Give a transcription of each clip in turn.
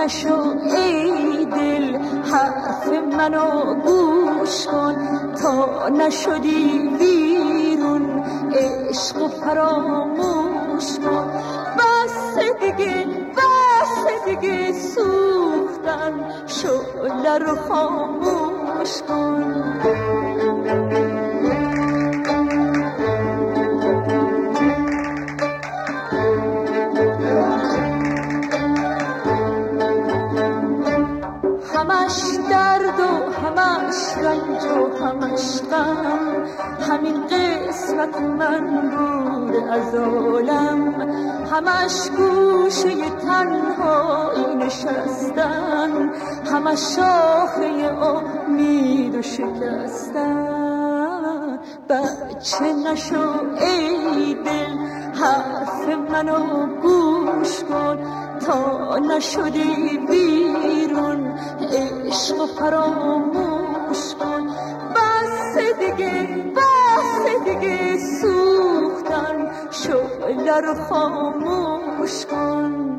نشو ای دل حرف منو گوش کن تا نشدی بیرون عشق و فراموش کن بس دیگه سوختن شعله رو خاموش کن همش درد و همش رنج و همش غم همین قسمت من بود از عالم همش گوشه تنهایی نشستن همش شاخه امید و شکستن بچه نشو ای دل حرف منو گوش کن تا نشدی بیرون عشق و فراموش کن بس دیگه سوختن شعله رو خاموش کن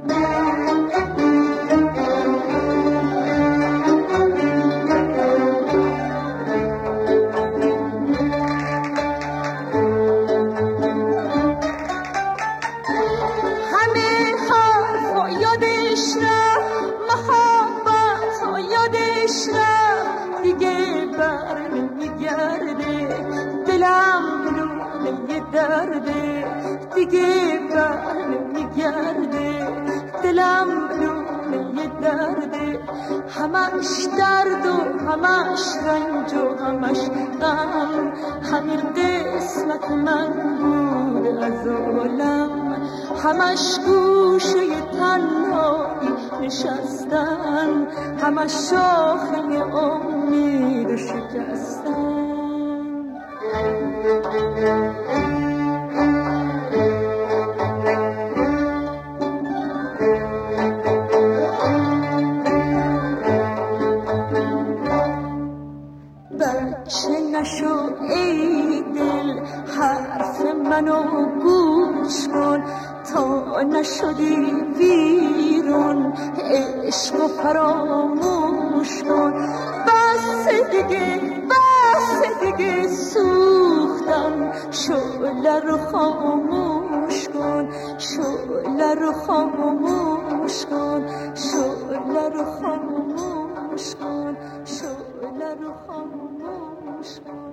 دیگه بر نمیگرده دلم لونه درده همش درد و همش رنج و همش غم همین قسمت من بود از عالم همش گوشه تنهایی نشستن همش شاخه امید شکستن بچه نشو ای دل حرف منو گوش کن تا نشدی بیرون عشق و فراموش کن بس دیگه سوختم شعله رو خاموش کن شعله رو خاموش کن شعله رو خاموش کن شعله رو خاموش کن